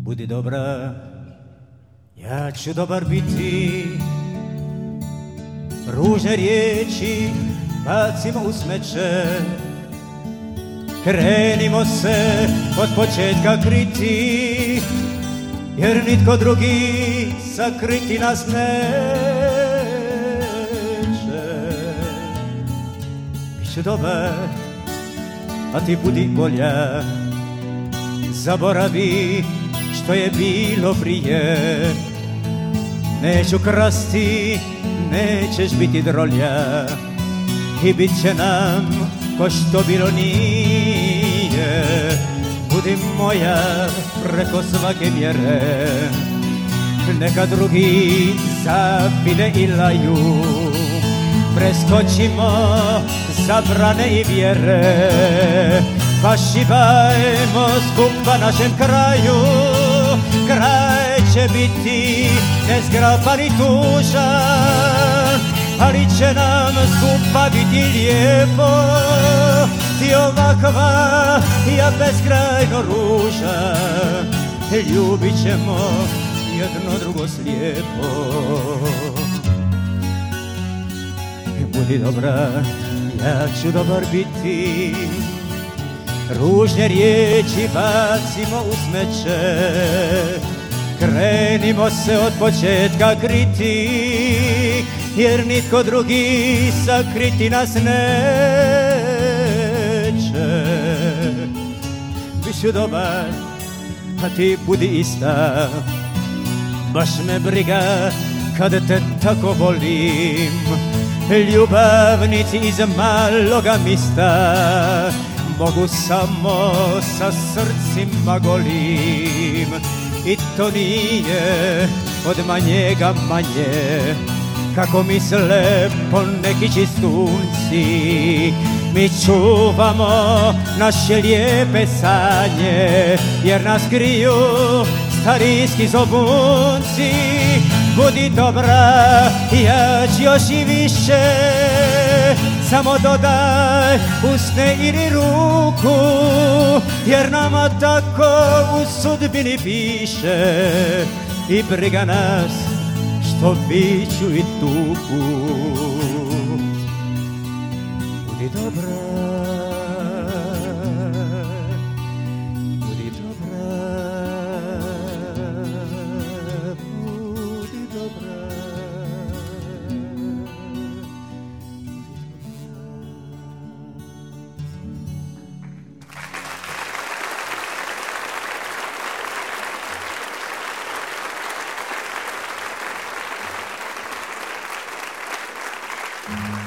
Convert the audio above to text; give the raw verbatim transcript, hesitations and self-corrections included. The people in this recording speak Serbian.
Budi dobra, ja ću dobar biti. Ružne riječi bacimo u smeće, krenimo se od početka kriti, jer nitko drugi sakriti nas neće. Biću dobar, a ti budi bolja, zaboravi što je bilo prije. Neću krasti, nećeš biti drolja, i bit će nam ko što bilo nije. Budi moja preko svake mjere, neka drugi zavide i laju. Preskočimo zabrane i vjere, pa šibajmo skupa našem kraju. Kraj će biti nezgrapan i tužan, ali će nam skupa biti lijepo. Ti ovakva, ja beskrajno ružan, ljubit ćemo jedno drugo slijepo. Budi dobra, ja ću dobar biti. Ružne riječi bacimo u smeće, krenimo se od početka kriti, jer nitko drugi sakriti nas neće. Biću dobar, a ti budi ista, baš me briga kad te tako volim. Ljubavnici iz maloga mista mogu samo sa srcima golim, i to nije od manjega manje, kako misle poneki čistunci. Mi čuvamo naše lijepe sanje, jer nas kriju starijski zobunci. Budi dobra, ja ću još i više, samo dodaj usne ili ruku, jer nama tako u sudbini piše. I briga nas što viču i tuku. Budi dobra, budi dobra, budi dobra. Mm-hmm.